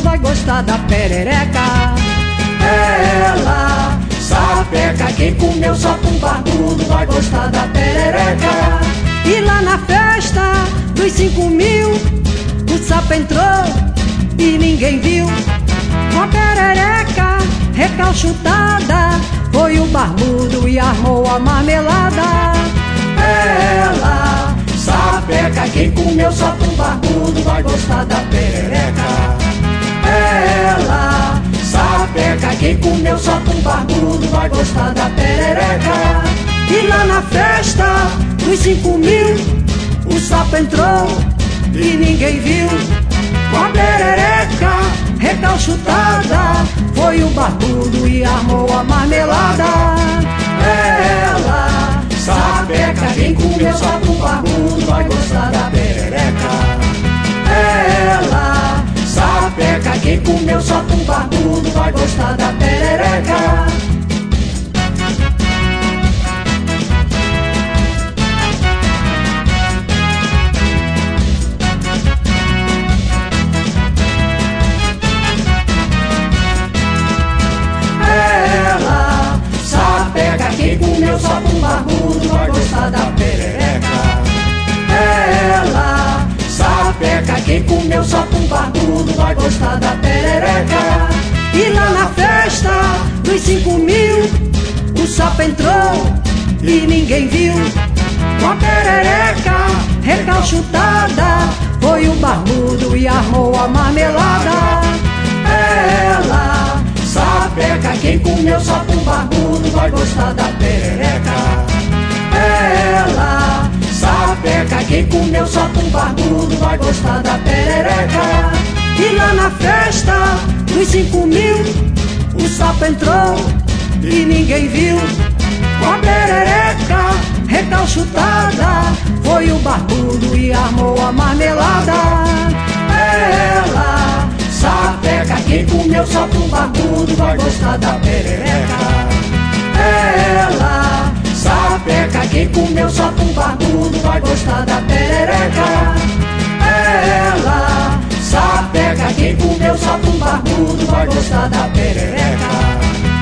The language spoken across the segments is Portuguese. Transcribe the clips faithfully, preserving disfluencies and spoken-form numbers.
vai gostar da perereca. Ela sapeca, quem comeu só com barbudo vai gostar da perereca. E lá na festa dos cinco mil, o sapo entrou e ninguém viu. Com a perereca recalchutada, foi o barbudo e armou a marmelada. Ela sapeca, quem comeu só com barbudo vai gostar da perereca. Ela sapeca, quem comeu só com barbudo vai gostar da perereca. E lá na festa dos cinco mil, o sapo entrou e ninguém viu. Com a perereca recalchutada, foi o barbudo e armou a marmelada. Ela sapeca, quem comeu só com barbudo vai gostar da perereca. Ela sapeca, quem comeu só com barbudo vai gostar da perereca. Ela sapeca, quem comeu só com barbudo vai gostar da perereca. Ela sapeca, quem comeu só com barbudo vai gostar da perereca. E lá na festa dos cinco mil, o sapo entrou e ninguém viu. Com a perereca recalchutada, foi o barbudo e armou a marmelada. Ela sapeca, quem comeu só com barbudo vai gostar da perereca. Ela sapeca, quem comeu só com barbudo vai gostar da perereca. E lá na festa dos cinco mil, o sapo entrou e ninguém viu. Com a perereca recalchutada, foi o barbudo e armou a marmelada. Ela sapeca, quem comeu só com barbudo vai gostar da perereca. Ela sapeca, quem comeu só com barbudo vai gostar da perereca. Ela sapeca, quem comeu só com barbudo vai gostar da perereca.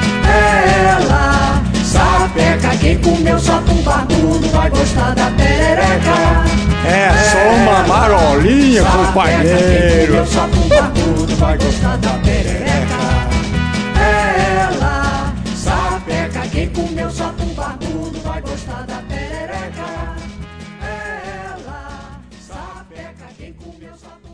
Ela sapeca, quem comeu só com barbudo vai gostar da perereca. É só uma marolinha, companheiro. Quem comeu só com barbudo vai gostar da perereca. Ela sapeca, quem comeu só com barbudo vai gostar da perereca. Ela sapeca, quem comeu só com